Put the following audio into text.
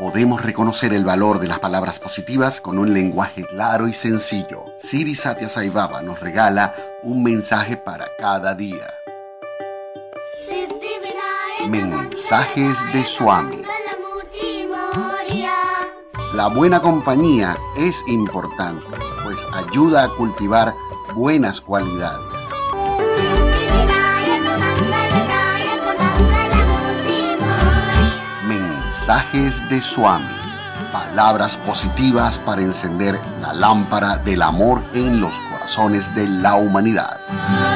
Podemos reconocer el valor de las palabras positivas con un lenguaje claro y sencillo. Siri Satya Sai Baba nos regala un mensaje para cada día. Mensajes de Swami. La buena compañía es importante, pues ayuda a cultivar buenas cualidades. Mensajes de Swami. Palabras positivas para encender la lámpara del amor en los corazones de la humanidad.